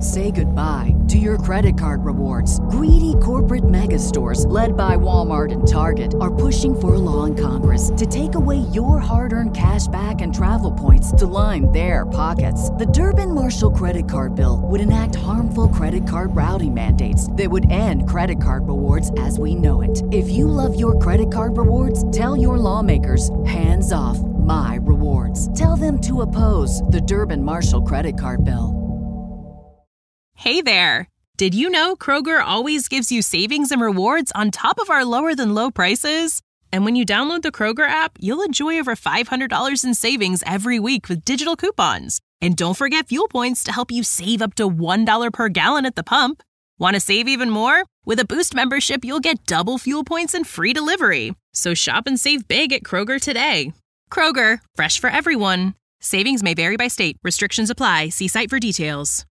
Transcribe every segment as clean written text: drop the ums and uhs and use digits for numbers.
Say goodbye to your credit card rewards. Greedy corporate mega stores, led by Walmart and Target, are pushing for a law in Congress to take away your hard-earned cash back and travel points to line their pockets. The Durbin-Marshall credit card bill would enact harmful credit card routing mandates that would end credit card rewards as we know it. If you love your credit card rewards, tell your lawmakers, hands off my rewards. Tell them to oppose the Durbin-Marshall credit card bill. Hey there! Did you know Kroger always gives you savings and rewards on top of our lower-than-low prices? And when you download the Kroger app, you'll enjoy over $500 in savings every week with digital coupons. And don't forget fuel points to help you save up to $1 per gallon at the pump. Want to save even more? With a Boost membership, you'll get double fuel points and free delivery. So shop and save big at Kroger today. Kroger, fresh for everyone. Savings may vary by state. Restrictions apply. See site for details.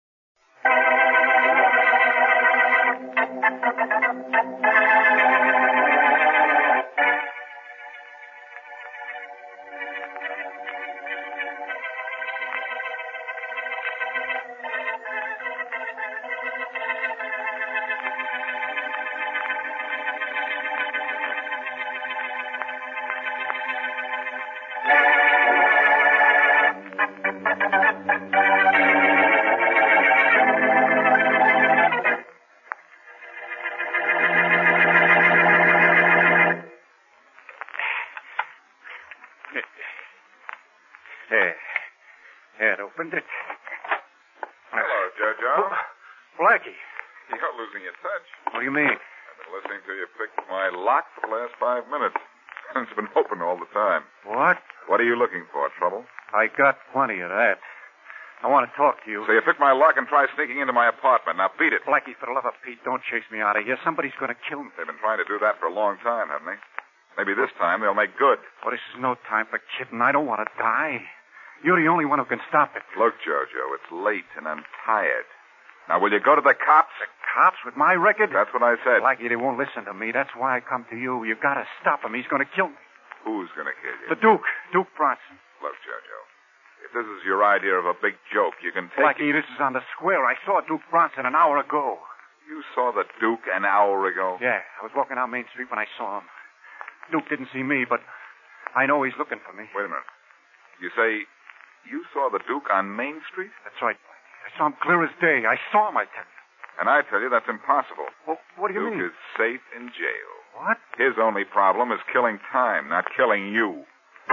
Opened it. Hello, Jojo. Blackie. You're losing your touch. What do you mean? I've been listening to you pick my lock for the last 5 minutes. It's been open all the time. What? What are you looking for, trouble? I got plenty of that. I want to talk to you. So you pick my lock and try sneaking into my apartment. Now beat it. Blackie, for the love of Pete, don't chase me out of here. Somebody's going to kill me. They've been trying to do that for a long time, haven't they? Maybe this time they'll make good. Well, this is no time for kidding. I don't want to die. You're the only one who can stop it. Look, Jojo, it's late and I'm tired. Now, will you go to the cops? The cops with my record? That's what I said. Blackie, they won't listen to me. That's why I come to you. You got to stop him. He's going to kill me. Who's going to kill you? The Duke. Duke Bronson. Look, Jojo, if this is your idea of a big joke, you can take Blackie, this is on the square. I saw Duke Bronson an hour ago. You saw the Duke an hour ago? Yeah, I was walking down Main Street when I saw him. Duke didn't see me, but I know he's looking for me. Wait a minute. You say you saw the Duke on Main Street? That's right. I saw him clear as day. I saw him, I tell you. And I tell you, that's impossible. Well, what do you mean? Duke is safe in jail. What? His only problem is killing time, not killing you.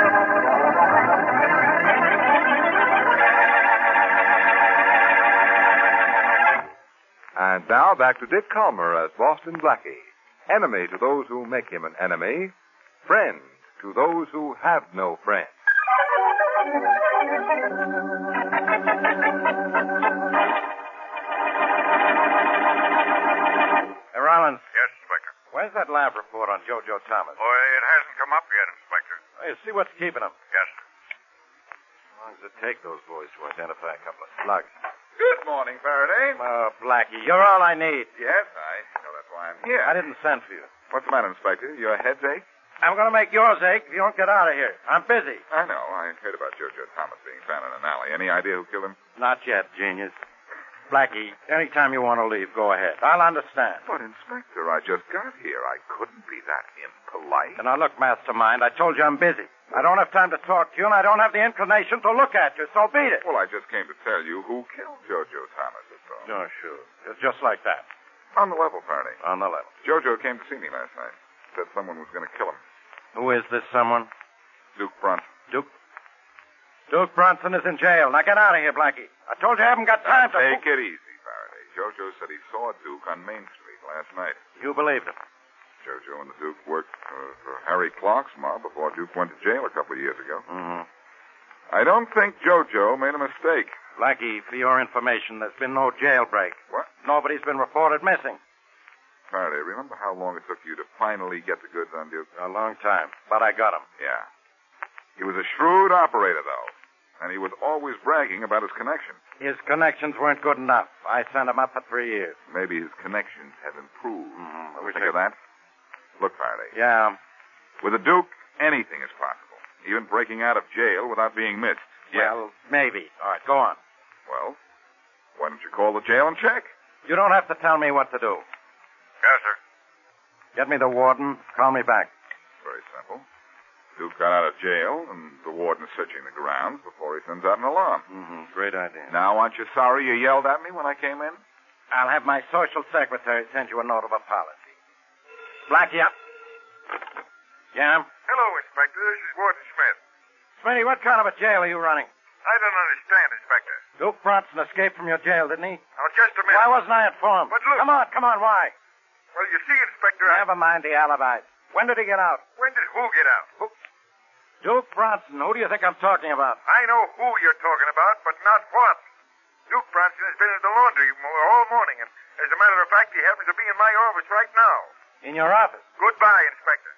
And now back to Dick Calmer as Boston Blackie. Enemy to those who make him an enemy. Friend to those who have no friend. Hey, Rollins. Yes, Inspector. Where's that lab report on Jojo Thomas? Oh, it hasn't come up yet, Inspector. Hey, see what's keeping him. Yes, sir. How long does it take those boys to identify a couple of slugs? Good morning, Faraday. Oh, Blackie, you're all I need. Yes, I know that's why I'm here. I didn't send for you. What's the matter, Inspector? Your head's ache? I'm going to make yours ache if you don't get out of here. I'm busy. I know. I heard about Jojo Thomas being found in an alley. Any idea who killed him? Not yet, genius. Blackie, anytime you want to leave, go ahead. I'll understand. But, Inspector, I just got here. I couldn't be that impolite. And now, look, Mastermind, I told you I'm busy. I don't have time to talk to you, and I don't have the inclination to look at you, so beat it. Well, I just came to tell you who killed Jojo Thomas, that's all. Oh, sure. It's just like that. On the level, Faraday. On the level. Jojo came to see me last night. Said someone was going to kill him. Who is this someone? Duke Bronson. Duke Bronson is in jail. Now get out of here, Blackie. I told you I haven't got time to... Take it easy, Faraday. Jojo said he saw Duke on Main Street last night. You believed him? Jojo and the Duke worked for Harry Clark's mob before Duke went to jail a couple of years ago. Mm-hmm. I don't think Jojo made a mistake. Blackie, for your information, there's been no jailbreak. What? Nobody's been reported missing. Faraday, remember how long it took you to finally get the goods on Duke? A long time, but I got him. Yeah. He was a shrewd operator, though. And he was always bragging about his connections. His connections weren't good enough. I sent him up for 3 years. Maybe his connections have improved. Mm-hmm. Ever think of that? Look, Faraday. Yeah. With a Duke, anything is possible. Even breaking out of jail without being missed. Well, maybe. All right, go on. Well, Why don't you call the jail and check? You don't have to tell me what to do. Yes, sir. Get me the warden. Call me back. Very simple. Duke got out of jail, and the warden is searching the grounds before he sends out an alarm. Mm-hmm. Great idea. Now, aren't you sorry you yelled at me when I came in? I'll have my social secretary send you a note of apology. Blackie, up. Yeah? Hello, Inspector. This is Warden Smith. Smitty, what kind of a jail are you running? I don't understand, Inspector. Duke Bronson escaped from your jail, didn't he? Oh, just a minute. Why wasn't I informed? But look- Come on, why? Well, you see, Inspector, Never mind the alibis. When did he get out? When did who get out? Duke Bronson. Who do you think I'm talking about? I know who you're talking about, but not what. Duke Bronson has been in the laundry all morning, and as a matter of fact, he happens to be in my office right now. In your office? Goodbye, Inspector.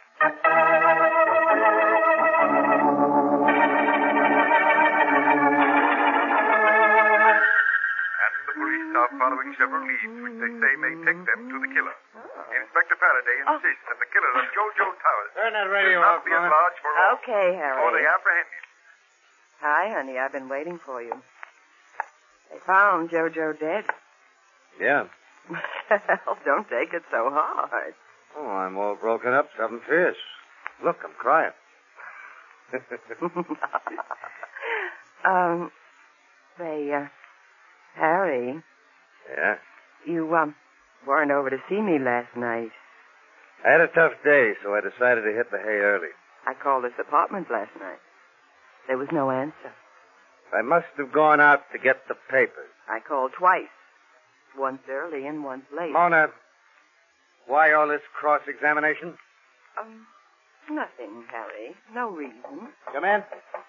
And the police are following several leads which they say may take them to the killer. Inspector Faraday insists that the killer of Jojo Towers Turn that will radio not off, be at Mona. large for long, Okay, or they Harry. apprehend him. Hi, honey. I've been waiting for you. They found Jojo dead. Yeah. Well, don't take it so hard. Oh, I'm all broken up, something fierce. Look, I'm crying. Harry, Yeah? you, weren't over to see me last night. I had a tough day, so I decided to hit the hay early. I called this apartment last night. There was no answer. I must have gone out to get the papers. I called twice. Once early and once late. Mona, why all this cross-examination? Nothing, Harry. No reason. Come in.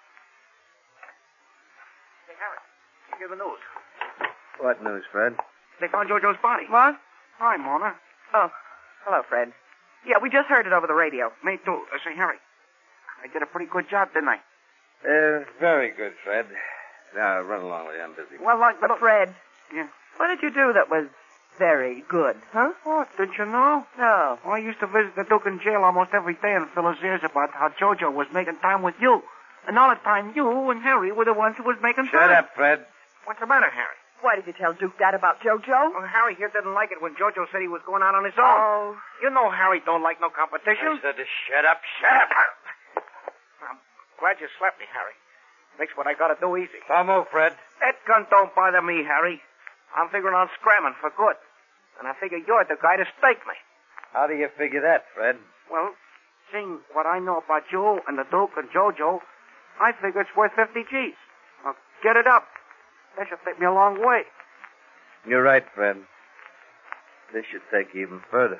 Hey, Harry, you hear the news? What news, Fred? They found Jojo's body. What? Hi, Mona. Oh, hello, Fred. Yeah, we just heard it over the radio. Me too. Say, Harry, I did a pretty good job, didn't I? Very good, Fred. Now, run along with you. I'm busy. Well, But, Fred, Yeah. what did you do that was very good, huh? What, didn't you know? No. Well, I used to visit the Duke in jail almost every day and fill his ears about how Jojo was making time with you. And all the time, you and Harry were the ones who was making time. Shut up, Fred. What's the matter, Harry? Why did you tell Duke that about Jojo? Well, Harry here didn't like it when Jojo said he was going out on his own. Oh. You know Harry don't like no competition. I said to shut up. Shut up. I'm glad you slapped me, Harry. Makes what I gotta do easy. Don't move, Fred. That gun don't bother me, Harry. I'm figuring on scramming for good. And I figure you're the guy to stake me. How do you figure that, Fred? Well, seeing what I know about you and the Duke and Jojo, I figure it's worth 50 G's. Now, get it up. That should take me a long way. You're right, Fred. This should take you even further.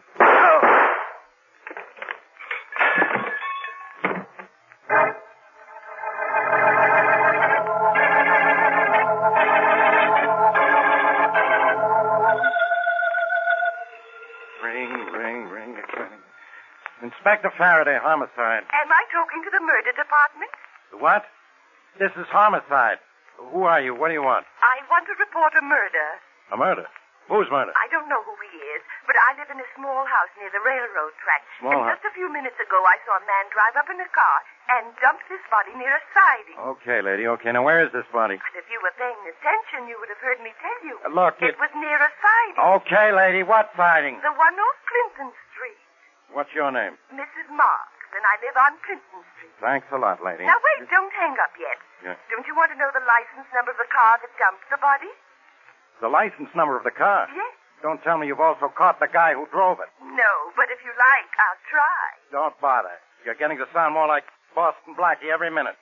Ring. Inspector Faraday, homicide. Am I talking to the murder department? What? This is homicide. Who are you? What do you want? I want to report a murder. A murder? Whose murder? I don't know who he is, but I live in a small house near the railroad track. Small and house? just a few minutes ago, I saw a man drive up in a car and dump his body near a siding. Okay, lady. Okay, now where is this body? And if you were paying attention, you would have heard me tell you. Look, It was near a siding. Okay, lady. What siding? The one off Clinton Street. What's your name? Mrs. Marks, and I live on Clinton Street. Thanks a lot, lady. Now, wait, don't hang up yet. Yeah. Don't you want to know the license number of the car that dumped the body? The license number of the car? Yes. Don't tell me you've also caught the guy who drove it. No, but if you like, I'll try. Don't bother. You're getting to sound more like Boston Blackie every minute.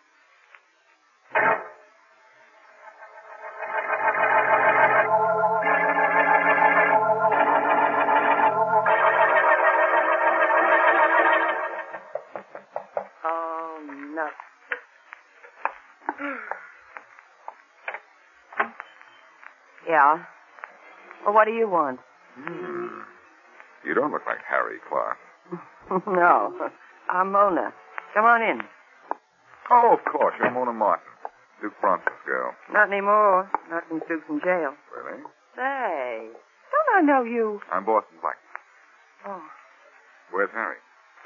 Oh, no. Yeah? Well, what do you want? You don't look like Harry Clark. No. I'm Mona. Come on in. Oh, of course. You're Mona Martin, Duke Bronson's girl. Not anymore. Not since Duke's in jail. Really? Say, don't I know you? I'm Boston Black. Oh. Where's Harry?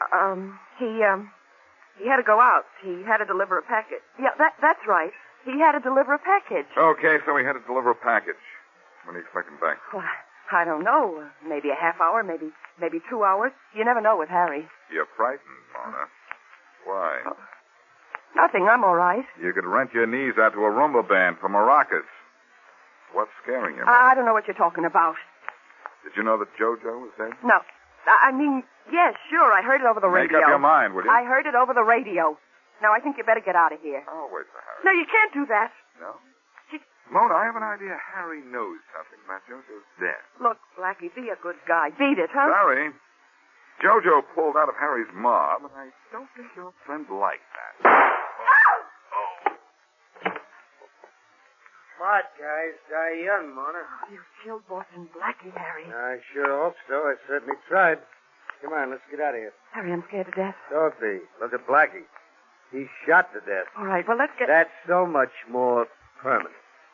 He had to go out. He had to deliver a package. Yeah, that's right. He had to deliver a package. Okay, so he had to deliver a package. When do you expect him back? Well, I don't know. Maybe a half hour, maybe 2 hours. You never know with Harry. You're frightened, Mona. Why? Nothing. I'm all right. You could rent your knees out to a rumba band for maracas. What's scaring you, Mona? I don't know what you're talking about. Did you know that JoJo was dead? No. I mean, yes, sure. I heard it over the radio. Make up your mind, will you? I heard it over the radio. Now, I think you better get out of here. I'll wait for Harry. No, you can't do that. No? Mona, I have an idea Harry knows something about JoJo's death. Look, Blackie, be a good guy. Beat it, huh? Sorry. JoJo pulled out of Harry's mob, and I don't think your friend liked that. Smart guys die young, Mona. You killed Boston Blackie, Harry. I sure hope so. I certainly tried. Come on, let's get out of here. Harry, I'm scared to death. Don't be. Look at Blackie. He's shot to death. All right, well, let's get... That's so much more permanent.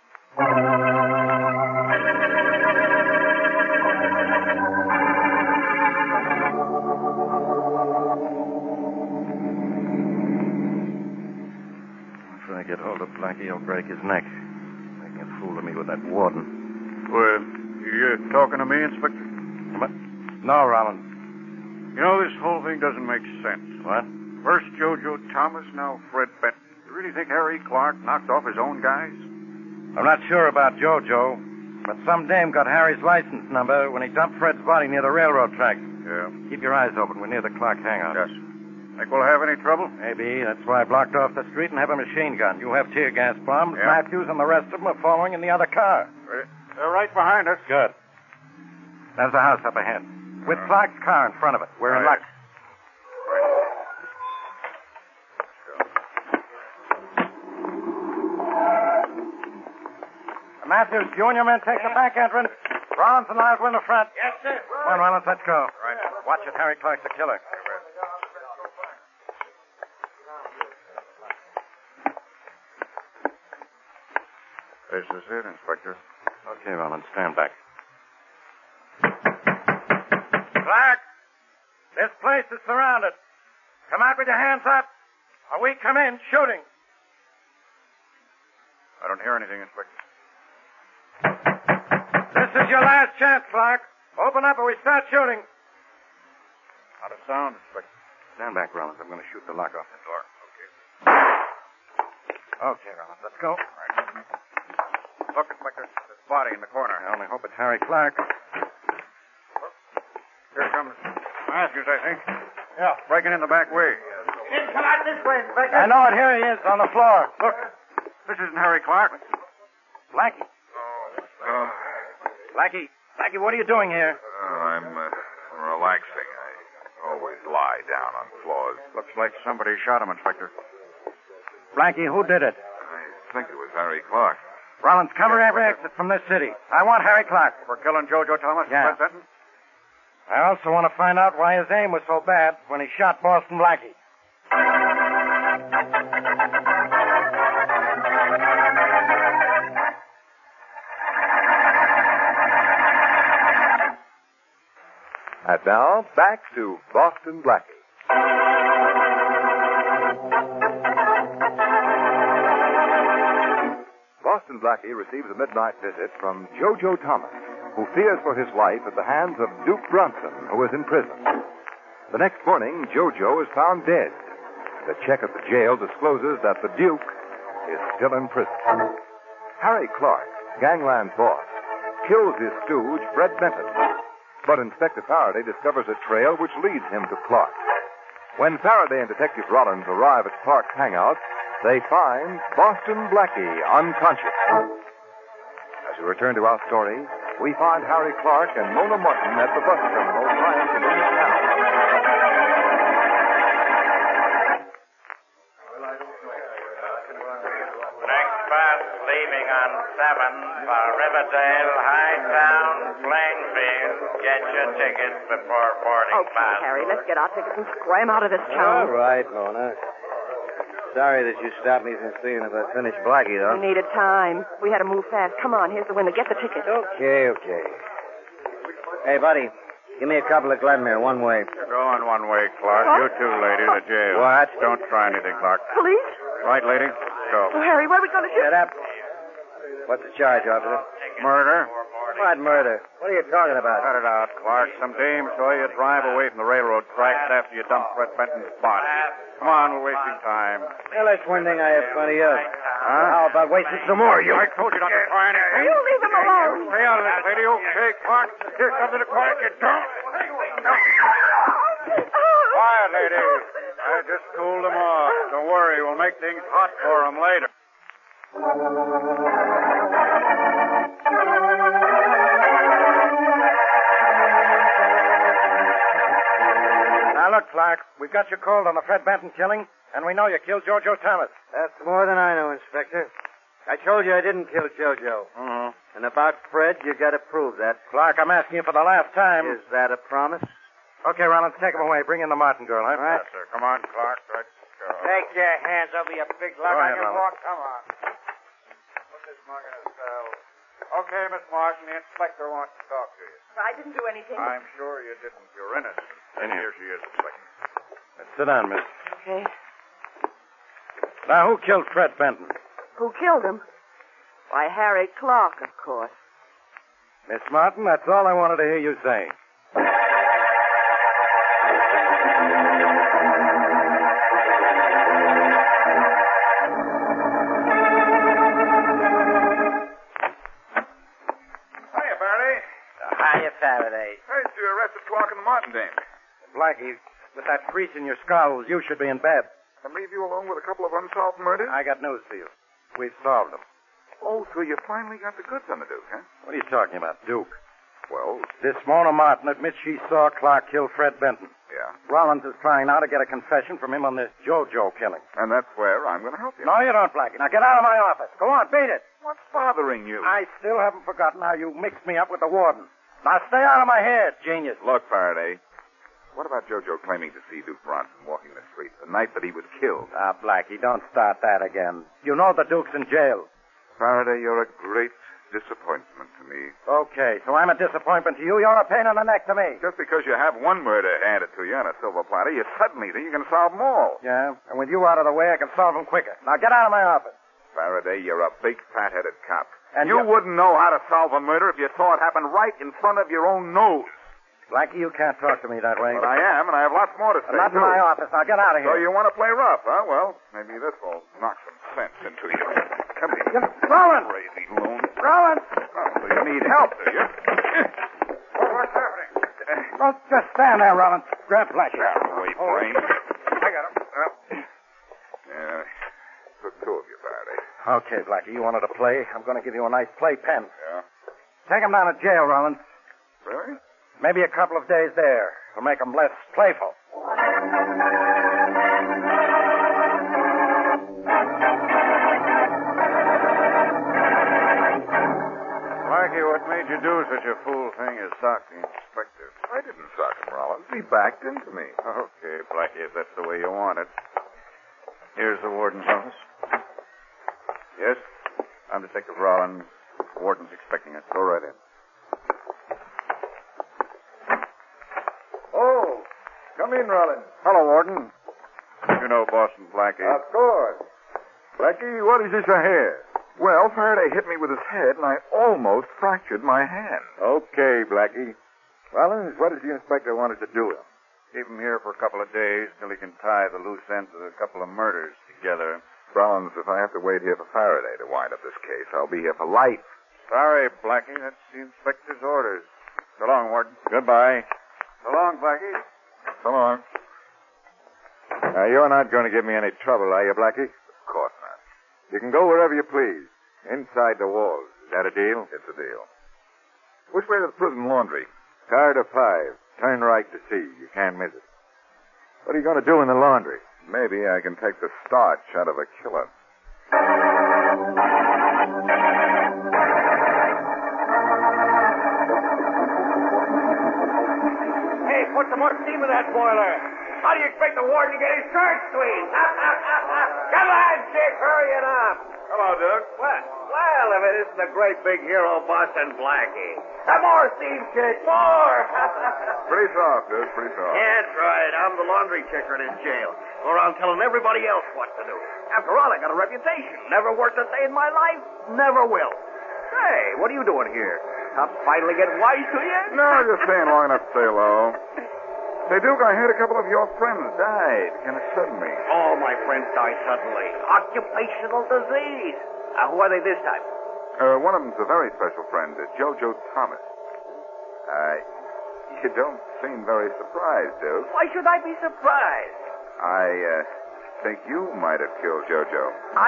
If I get hold of Blackie, I'll break his neck. Making a fool of me with that warden. Well, you're talking to me, Inspector? What? No, Rollins. You know, this whole thing doesn't make sense. What? First JoJo Thomas, now Fred Benton. You really think Harry Clark knocked off his own guys? I'm not sure about JoJo, but some dame got Harry's license number when he dumped Fred's body near the railroad tracks. Yeah. Keep your eyes open. We're near the Clark hangout. Yes. Think we'll have any trouble? Maybe. That's why I blocked off the street and have a machine gun. You have tear gas bombs. Yeah. Matthews and the rest of them are following in the other car. They're right behind us. Good. There's the house up ahead. With Clark's car in front of it. We're in luck. Matthews, you and your men take the back entrance. Rollins and I'll go in the front. Yes, sir. Come on, Rollins, let's go. Right. Watch it. Harry Clark's the killer. This is it, Inspector. Okay, Rollins, stand back. Clark, this place is surrounded. Come out with your hands up, or we come in shooting. I don't hear anything, Inspector. This is your last chance, Clark. Open up or we start shooting. Not a sound, Inspector. Stand back, Rollins. I'm going to shoot the lock off the door. Okay. Okay, Rollins, let's go. Right. Look, Inspector. This body in the corner. I only hope it's Harry Clark. Here comes Matthews, I think. Yeah. Breaking in the back way. He didn't come out this way, Inspector. I know it. Here he is on the floor. Look. This isn't Harry Clark. Blackie. Blackie, what are you doing here? I'm relaxing. I always lie down on floors. Looks like somebody shot him, Inspector. Blackie, who did it? I think it was Harry Clark. Rollins, cover every exit from this city. I want Harry Clark. For killing JoJo Thomas Yeah. and Fred Benton? I also want to find out why his aim was so bad when he shot Boston Blackie. And now, back to Boston Blackie. Boston Blackie receives a midnight visit from JoJo Thomas, who fears for his life at the hands of Duke Bronson, who is in prison. The next morning, JoJo is found dead. The check at the jail discloses that the Duke is still in prison. Harry Clark, gangland boss, kills his stooge, Fred Benton. But Inspector Faraday discovers a trail which leads him to Clark. When Faraday and Detective Rollins arrive at Clark's hangout, they find Boston Blackie unconscious. As we return to our story, we find Harry Clark and Mona Martin at the bus terminal trying to leave town. Next bus leaving on 7 for Riverdale, Hightown, Plainfield. Get your tickets before boarding Okay, pass. Harry, let's get our tickets and scram out of this All town. right, Mona. Sorry that you stopped me from seeing if I finished Blackie, though. We needed time. We had to move fast. Come on, here's the window. Get the tickets. Okay. Hey, buddy, give me a couple of Glenmere, one way. Going one way, Clark. What? You too, lady, to jail. What? Don't try anything, Clark. Police? Right, lady? Go. Oh, Harry, where are we going to shoot? Shut up. What's the charge, officer? Murder. What murder? What are you talking about? Cut it out, Clark. Some dame saw you drive away from the railroad tracks after you dumped Fred Benton's body. Come on, we're wasting time. Well, that's one thing I have plenty of. How about wasting some more? I told you not to try anything. You leave him alone. Stay out of this, lady. Okay, Clark. Here's something to Clark. You don't. Quiet, lady. I just cooled them off. Don't worry. We'll make things hot for them later. Now, look, Clark, we've got you cold on the Fred Benton killing, and we know you killed Jojo Thomas. That's more than I know, Inspector. I told you I didn't kill Jojo. Mm-hmm. And about Fred, you got to prove that. Clark, I'm asking you for the last time. Is that a promise? Okay, Rollins, take him away. Bring in the Martin girl, huh? Right. Yes, sir. Come on, Clark. Let's go. Take your hands over your big lug Go on ahead, your Robert. walk. Come on. Put this mug in his cell. Okay, Miss Martin, the inspector wants to talk to you. I didn't do anything. I'm sure you didn't. You're innocent. And here she is, Inspector. Sit down, miss. Okay. Now, who killed Fred Benton? Who killed him? Why, Harry Clark, of course. Miss Martin, that's all I wanted to hear you say. Hiya, Barry. Hiya, Faraday. Heard you arrested Clark and the Martin dame. Blackie, with that crease in your skull, you should be in bed. And leave you alone with a couple of unsolved murders? I got news for you. We've solved them. Oh, so you finally got the goods on the Duke, huh? What are you talking about, Duke? Well, This Mona Martin admits she saw Clark kill Fred Benton. yeah. Rollins is trying now to get a confession from him on this Jojo killing. And that's where I'm going to help you. No, you don't, Blackie. Now get out of my office. Go on, beat it. What's bothering you? I still haven't forgotten how you mixed me up with the warden. Now stay out of my head, genius. Look, Faraday. What about Jojo claiming to see Duke Bronson walking the street the night that he was killed? Ah, Blackie, don't start that again. You know the Duke's in jail. Faraday, you're a great disappointment to me. Okay, so I'm a disappointment to you. You're a pain in the neck to me. Just because you have one murder handed to you on a silver platter, you suddenly think you can solve them all. Yeah, and with you out of the way, I can solve them quicker. Now get out of my office. Faraday, you're a big, fat-headed cop. And you wouldn't know how to solve a murder if you saw it happen right in front of your own nose. Blackie, you can't talk to me that way. But I am, and I have lots more to say, Not in too. my office. Now get out of here. So you want to play rough, huh? Well, maybe this will knock some sense into you. Come here. Rollins! Crazy loon. Rollins! Oh, so you need help, do you? What's happening? Don't just stand there, Rollins. Grab Blackie. Wait, brain. I got him. Yeah, took two of you, Faraday. Okay, Blackie, you wanted to play. I'm going to give you a nice playpen. Yeah. Take him down to jail, Rollins. Really? Maybe a couple of days there. It'll make him less playful. Blackie, what made you do such a fool thing as sock the inspector? I didn't sock him, Rollins. He backed into me. Okay, Blackie, if that's the way you want it. Here's the warden's office. Yes? I'm Detective Rollins. The warden's expecting us. Go right in. Oh, come in, Rollins. Hello, Warden. You know Boston Blackie. Of course. Blackie, what is this I hear? Well, Faraday hit me with his head, and I almost fractured my hand. Okay, Blackie. Rollins, what does the inspector want us to do with him? Keep him here for a couple of days till he can tie the loose ends of a couple of murders together. Rollins, if I have to wait here for Faraday to wind up this case, I'll be here for life. Sorry, Blackie. That's the inspector's orders. So long, Warden. Goodbye. So long, Blackie. So long. Now, you're not going to give me any trouble, are you, Blackie? Of course not. You can go wherever you please. Inside the walls. Is that a deal? It's a deal. Which way to the prison laundry? Car to 5. Turn right to C. You can't miss it. What are you going to do in the laundry? Maybe I can take the starch out of a killer. Hey, put some more steam in that boiler. How do you expect the warden to get his shirt squeezed? Come on, Chick, hurry it up. Hello, Duke. What? Well, if it isn't the great big hero, Boston Blackie. Some more steam, Chick, more. Pretty soft, Duke, pretty soft. Yeah, that's right. I'm the laundry checker in his jail. Go around telling everybody else what to do. After all, I got a reputation. Never worked a day in my life. Never will. Hey, what are you doing here? I'm finally getting wise to you. No, just staying long enough to say hello. Say, Duke, I heard a couple of your friends died kind of suddenly. All my friends died suddenly. Occupational disease. Who are they this time? One of them's a very special friend, JoJo Thomas. You don't seem very surprised, Duke. Why should I be surprised? I think you might have killed JoJo.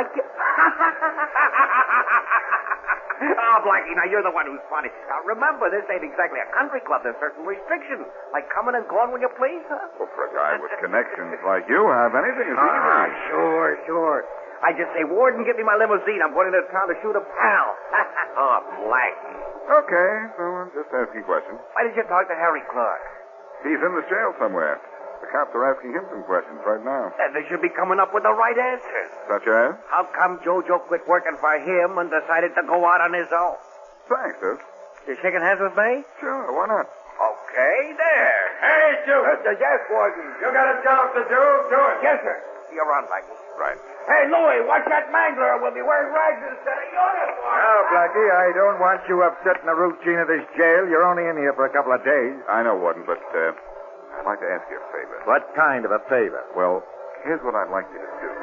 Oh, Blackie, now you're the one who's funny. Now, remember, this ain't exactly a country club. There's certain restrictions, like coming and going when you please, huh? Well, for a guy with connections like you have, anything is easy. Sure. I just say, Warden, give me my limousine. I'm going into town to shoot a pal. Oh, Blackie. Okay, so I'm just asking questions. Why did you talk to Harry Clark? He's in the jail somewhere. The cops are asking him some questions right now. And they should be coming up with the right answers. Such as? How come JoJo quit working for him and decided to go out on his own? Thanks, Duke. You shaking hands with me? Sure, why not? Okay, there. Hey, Duke. Yes, Warden. You got a job to do? Do it. Yes, sir. See you around, Blackie. Right. Hey, Louie, watch that mangler. We'll be wearing rags instead of uniform. Now, Blackie, I don't want you upsetting the routine of this jail. You're only in here for a couple of days. I know, Warden, but I'd like to ask you a favor. What kind of a favor? Well, here's what I'd like you to do.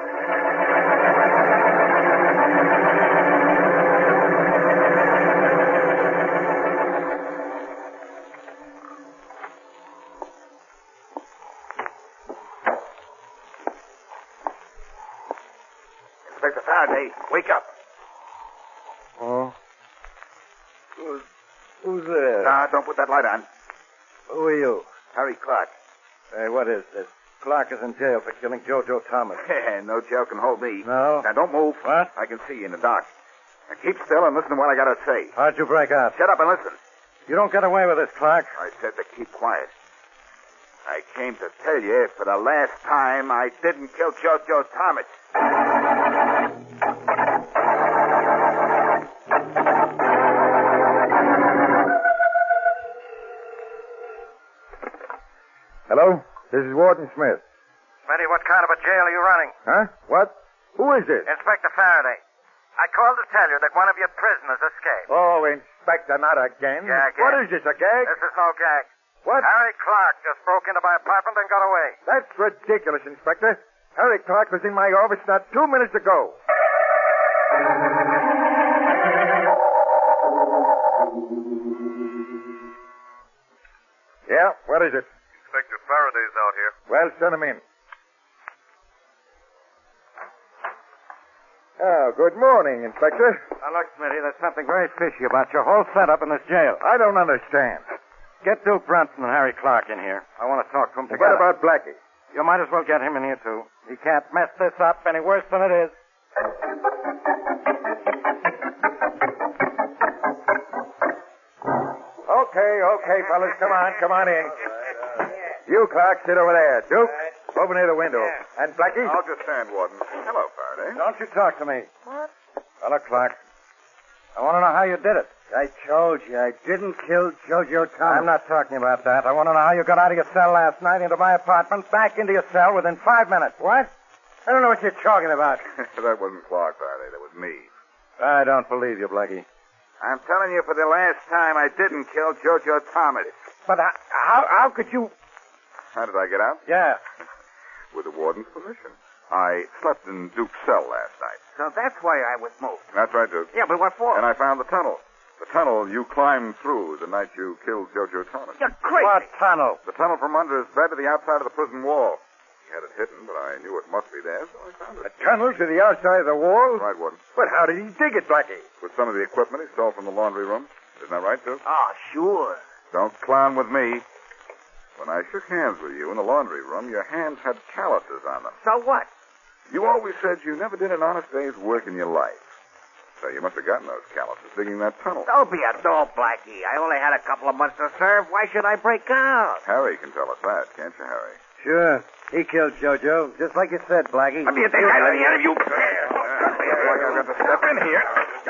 Inspector Faraday, wake up. Oh? Who's there? Nah, don't put that light on. Who are you? Harry Clark. Hey, what is this? Clark is in jail for killing JoJo Thomas. No jail can hold me. No? Now, don't move. What? I can see you in the dark. Now, keep still and listen to what I got to say. How'd you break out? Shut up and listen. You don't get away with this, Clark. I said to keep quiet. I came to tell you for the last time I didn't kill JoJo Thomas. Hello? This is Warden Smith. Smitty, what kind of a jail are you running? Huh? What? Who is this? Inspector Faraday. I called to tell you that one of your prisoners escaped. Oh, Inspector, not again. Gag. What is this, a gag? This is no gag. What? Harry Clark just broke into my apartment and got away. That's ridiculous, Inspector. Harry Clark was in my office not 2 minutes ago. Yeah, what is it? Inspector Faraday's out here. Well, send him in. Oh, good morning, Inspector. Now, look, Smitty, there's something very fishy about your whole setup in this jail. I don't understand. Get Duke Brunson and Harry Clark in here. I want to talk to them What together. about Blackie? You might as well get him in here, too. He can't mess this up any worse than it is. Okay, fellas, come on in. You, Clark, sit over there. Duke, over near the window. And Blackie? I'll just stand, Warden. Hello, Faraday. Don't you talk to me. What? Well, look, Clark. I want to know how you did it. I told you, I didn't kill JoJo Thomas. I'm not talking about that. I want to know how you got out of your cell last night into my apartment, back into your cell within 5 minutes. What? I don't know what you're talking about. That wasn't Clark, Faraday. That was me. I don't believe you, Blackie. I'm telling you for the last time I didn't kill JoJo Thomas. But how could you... How did I get out? Yeah. With the warden's permission. I slept in Duke's cell last night. So that's why I was moved. That's right, Duke. Yeah, but what for? And I found the tunnel. The tunnel you climbed through the night you killed JoJo Thomas. You're crazy. What tunnel? The tunnel from under his bed to the outside of the prison wall. He had it hidden, but I knew it must be there, so I found it. A tunnel to the outside of the wall? Right, Warden. But how did he dig it, Blackie? With some of the equipment he stole from the laundry room. Isn't that right, Duke? Oh, sure. Don't clown with me. When I shook hands with you in the laundry room, your hands had calluses on them. So what? You always said you never did an honest day's work in your life. So you must have gotten those calluses digging that tunnel. Don't be a dope, Blackie. I only had a couple of months to serve. Why should I break out? Harry can tell us that, can't you, Harry? Sure. He killed JoJo, just like you said, Blackie. Let me think I let me out of you. I've got to step in here.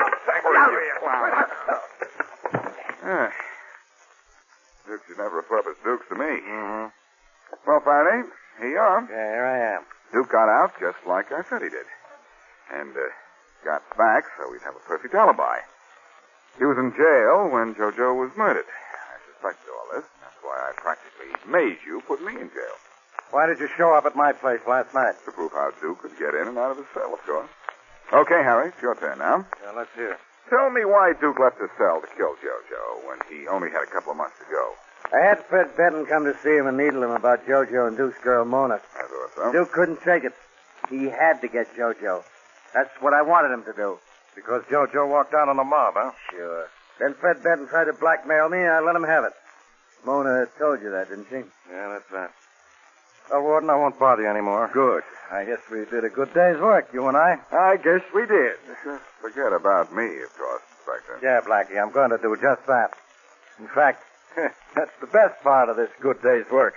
Duke should never refer up as Dukes to me. Mm-hmm. Well, Faraday, here you are. Yeah, here I am. Duke got out just like I said he did. And got back so we'd have a perfect alibi. He was in jail when JoJo was murdered. I suspected all this. That's why I practically made you put me in jail. Why did you show up at my place last night? To prove how Duke could get in and out of his cell, of course. Okay, Harry, it's your turn now. Yeah, let's hear. Tell me why Duke left his cell to kill JoJo when he only had a couple of months to go. I had Fred Benton come to see him and needle him about JoJo and Duke's girl, Mona. I thought so. Duke couldn't take it. He had to get JoJo. That's what I wanted him to do. Because JoJo walked out on the mob, huh? Sure. Then Fred Benton tried to blackmail me, and I let him have it. Mona told you that, didn't she? Yeah, that's that. Well, Warden, I won't bother you anymore. Good. I guess we did a good day's work, you and I. I guess we did. Forget about me, of course, Inspector. Yeah, Blackie, I'm going to do just that. In fact, that's the best part of this good day's work.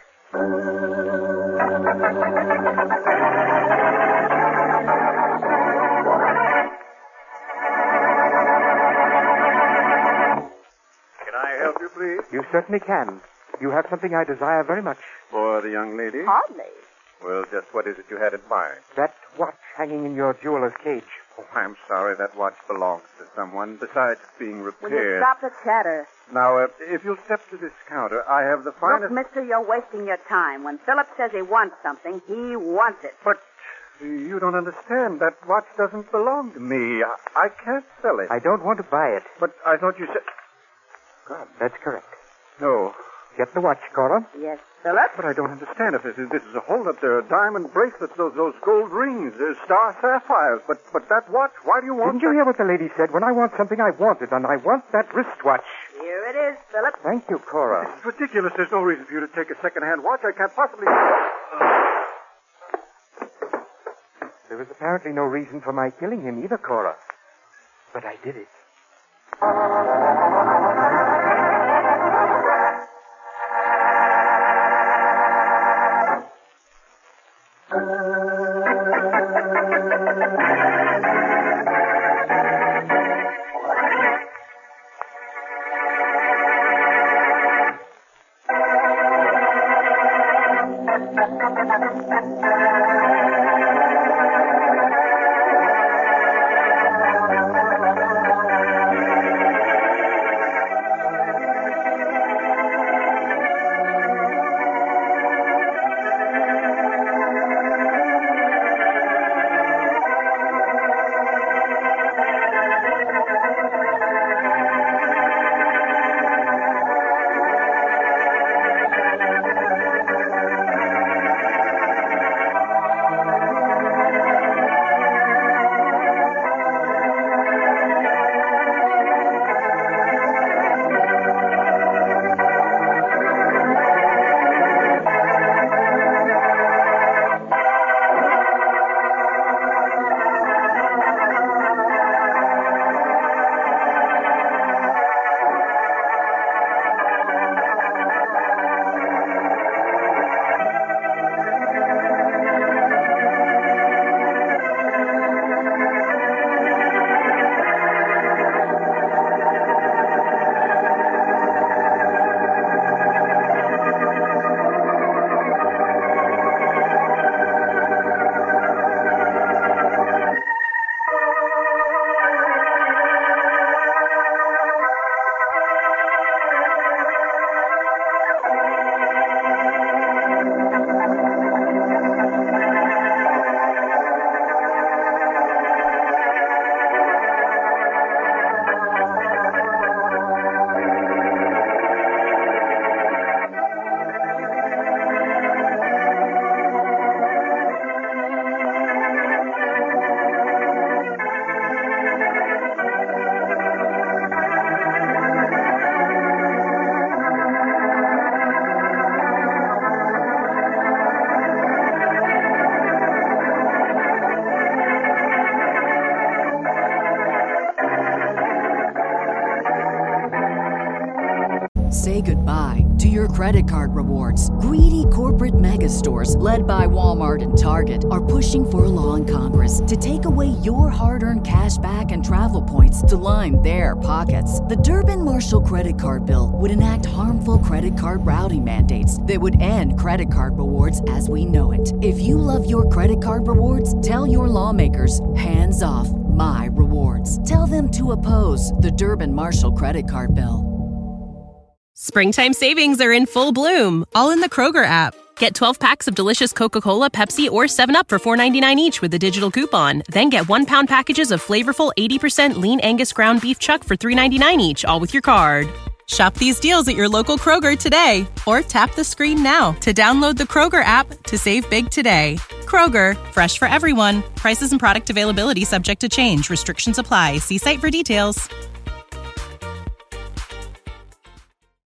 Can I help you, please? You certainly can. You have something I desire very much. For the young lady? Hardly. Well, just what is it you had in mind? That watch hanging in your jeweler's cage. Oh, I'm sorry. That watch belongs to someone. Besides, it's being Will you repaired. stop the chatter? Now, if you'll step to this counter, I have the finest... Look, mister, you're wasting your time. When Philip says he wants something, he wants it. But you don't understand. That watch doesn't belong to me. I can't sell it. I don't want to buy it. But I thought you said... God, that's correct. No. Get the watch, Cora. Yes, Philip? But I don't understand. If this is a holdup, there are diamond bracelets, those gold rings, there's star sapphires. But that watch, why do you want Didn't you hear what the lady said? When I want something, I want it, and I want that wristwatch. Here it is, Philip. Thank you, Cora. It's ridiculous. There's no reason for you to take a second-hand watch. I can't possibly... There was apparently no reason for my killing him either, Cora. But I did it. Say goodbye to your credit card rewards. Greedy corporate mega stores, led by Walmart and Target, are pushing for a law in Congress to take away your hard-earned cash back and travel points to line their pockets. The Durbin-Marshall credit card bill would enact harmful credit card routing mandates that would end credit card rewards as we know it. If you love your credit card rewards, tell your lawmakers, hands off. my rewards. Tell them to oppose the Durbin Marshall credit card bill. Springtime savings are in full bloom, all in the Kroger app. Get 12 packs of delicious Coca-Cola, Pepsi, or 7-Up for $4.99 each with a digital coupon. Then get 1-pound packages of flavorful 80% lean Angus ground beef chuck for $3.99 each, all with your card. Shop these deals at your local Kroger today, or tap the screen now to download the Kroger app to save big today. Kroger, fresh for everyone. Prices and product availability subject to change. Restrictions apply. See site for details.